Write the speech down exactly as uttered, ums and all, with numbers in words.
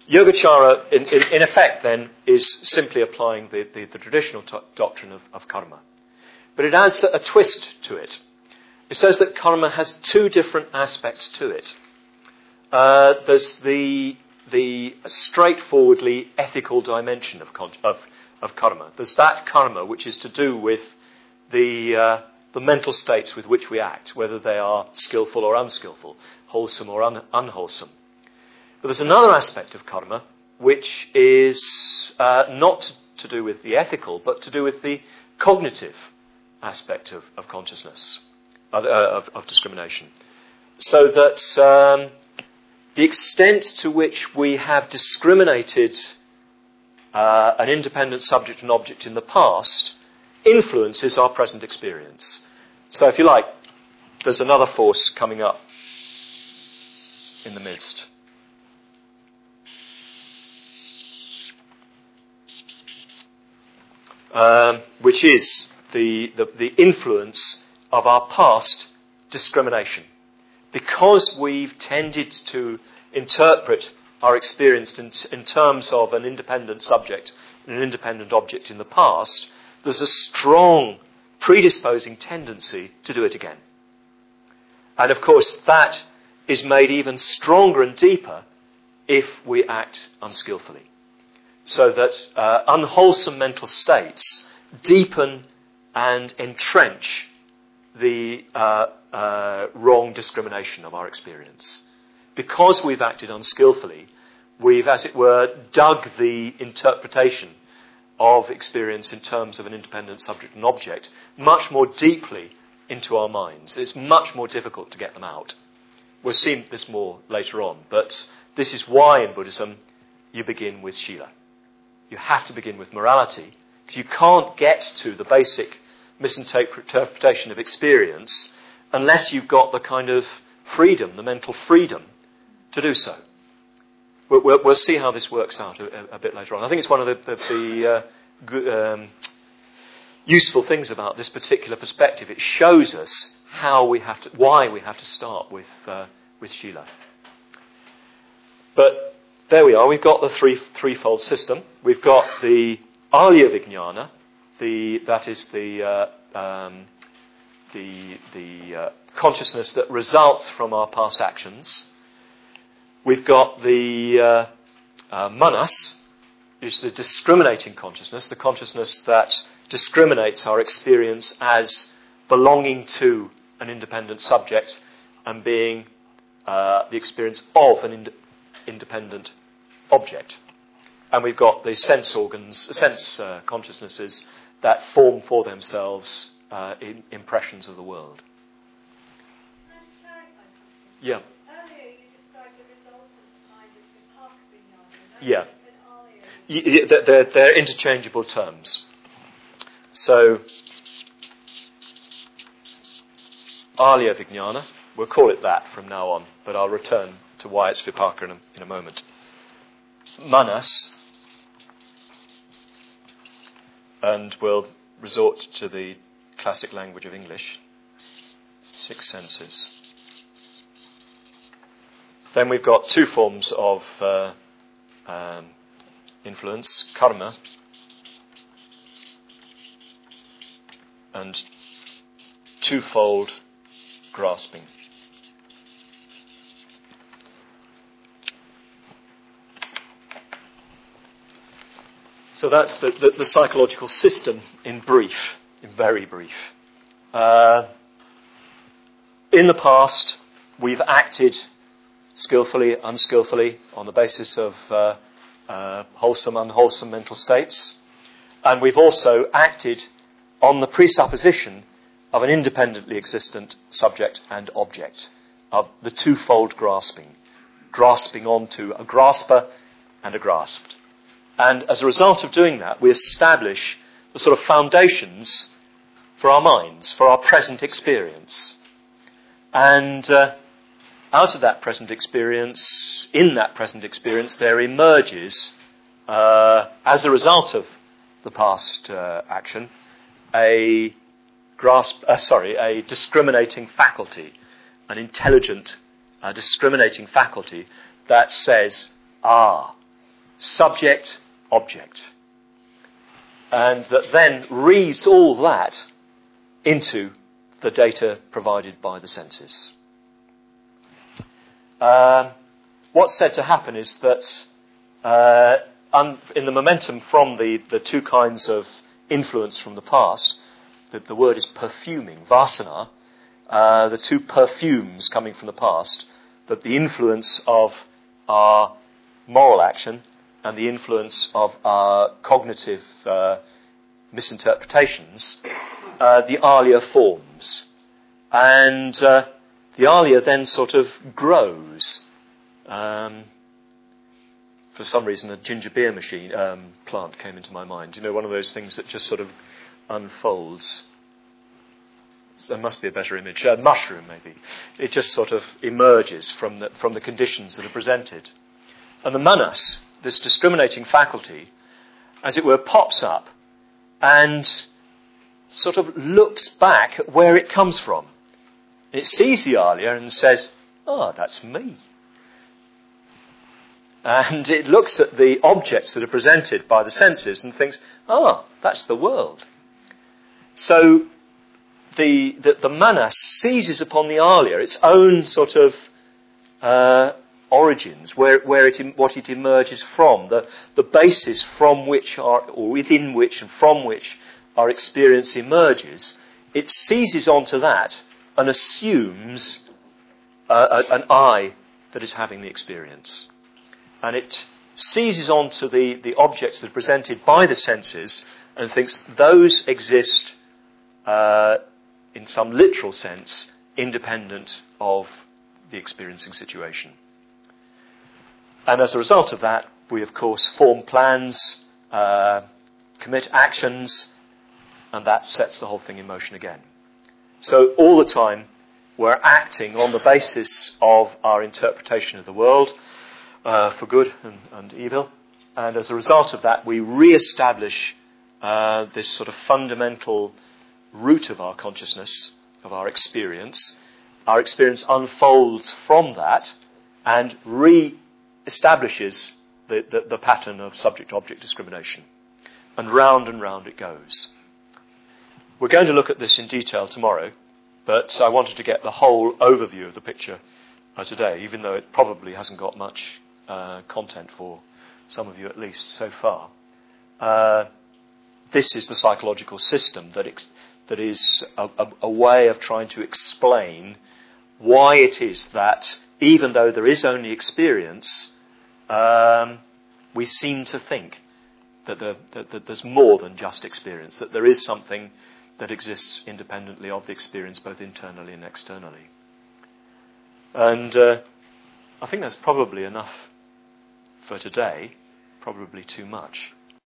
Yogacara, in, in, in effect, then, is simply applying the, the, the traditional t- doctrine of, of karma. But it adds a, a twist to it. It says that karma has two different aspects to it. Uh, there's the the straightforwardly ethical dimension of, con- of of karma. There's that karma which is to do with the uh, the mental states with which we act, whether they are skillful or unskillful, wholesome or un- unwholesome. But there's another aspect of karma which is uh, not to do with the ethical, but to do with the cognitive aspect of, of consciousness, of, uh, of, of discrimination. So that um, the extent to which we have discriminated uh, an independent subject and object in the past influences our present experience. So if you like, there's another force coming up in the midst. Um, which is the, the, the influence of our past discrimination. Because we've tended to interpret our experience in, in terms of an independent subject and an independent object in the past, there's a strong predisposing tendency to do it again. And of course that is made even stronger and deeper if we act unskillfully. So that uh, unwholesome mental states deepen and entrench the uh, uh, wrong discrimination of our experience. Because we've acted unskillfully, we've, as it were, dug the interpretation of experience in terms of an independent subject and object much more deeply into our minds. It's much more difficult to get them out. We'll see this more later on, but this is why in Buddhism you begin with Sila. You have to begin with morality, because you can't get to the basic misinterpretation of experience unless you've got the kind of freedom, the mental freedom, to do so. We'll, we'll, we'll see how this works out a, a bit later on. I think it's one of the, the, the uh, good, um, useful things about this particular perspective. It shows us how we have to, why we have to start with uh, with Sila. But there we are. We've got the three threefold system. We've got the Alaya Vijnana, the that is the uh, um, the the uh, consciousness that results from our past actions. We've got the uh, uh, Manas, which is the discriminating consciousness, the consciousness that discriminates our experience as belonging to an independent subject and being uh, the experience of an ind- independent object. And we've got the sense organs, sense uh, consciousnesses that form for themselves uh, in, impressions of the world. Can I just clarify something? Yeah. Earlier you described the resultant mind as Vipaka Vijnana. Yeah. And Alaya. Y- y- they're, they're interchangeable terms. So, Alaya Vijnana, we'll call it that from now on, but I'll return to why it's Vipaka in a, in a moment. Manas, and we'll resort to the classic language of English, six senses. Then we've got two forms of uh, um, influence, karma and twofold grasping. So that's the, the, the psychological system in brief, in very brief. Uh, in the past, we've acted skillfully, unskillfully, on the basis of uh, uh, wholesome, unwholesome mental states. And we've also acted on the presupposition of an independently existent subject and object, of the twofold grasping, grasping onto a grasper and a grasped. And as a result of doing that, we establish the sort of foundations for our minds, for our present experience. And uh, out of that present experience, in that present experience, there emerges, uh, as a result of the past uh, action, a grasp, uh, sorry, a discriminating faculty, an intelligent, uh, discriminating faculty that says, ah, subject, object. And that then reads all that into the data provided by the senses. Uh, what's said to happen is that uh, un- in the momentum from the, the two kinds of influence from the past, the, the word is perfuming, vasana, uh, the two perfumes coming from the past, that the influence of our moral action and the influence of our cognitive uh, misinterpretations, uh, the alia forms. And uh, the alia then sort of grows. Um, for some reason, a ginger beer machine um, plant came into my mind. You know, one of those things that just sort of unfolds. So there must be a better image. A mushroom, maybe. It just sort of emerges from the, from the conditions that are presented. And the manas, this discriminating faculty, as it were, pops up and sort of looks back at where it comes from. It sees the alia and says, oh, that's me. And it looks at the objects that are presented by the senses and thinks, oh, that's the world. So the, the, the manas seizes upon the alia, its own sort of uh, origins, where, where it, what it emerges from, the, the basis from which, are, or within which and from which our experience emerges. It seizes onto that and assumes uh, an I that is having the experience. And it seizes onto the, the objects that are presented by the senses and thinks those exist uh, in some literal sense independent of the experiencing situation. And as a result of that, we of course form plans, uh, commit actions, and that sets the whole thing in motion again. So all the time we're acting on the basis of our interpretation of the world uh, for good and, and evil. And as a result of that, we re-establish uh, this sort of fundamental root of our consciousness, of our experience. Our experience unfolds from that and re-establishes the, the, the pattern of subject-object discrimination. And round and round it goes. We're going to look at this in detail tomorrow, but I wanted to get the whole overview of the picture uh, today, even though it probably hasn't got much uh, content for some of you at least so far. Uh, this is the psychological system that ex- that is a, a, a way of trying to explain why it is that even though there is only experience, um, we seem to think that, the, that, that there's more than just experience, that there is something that exists independently of the experience, both internally and externally. And uh, I think that's probably enough for today, probably too much.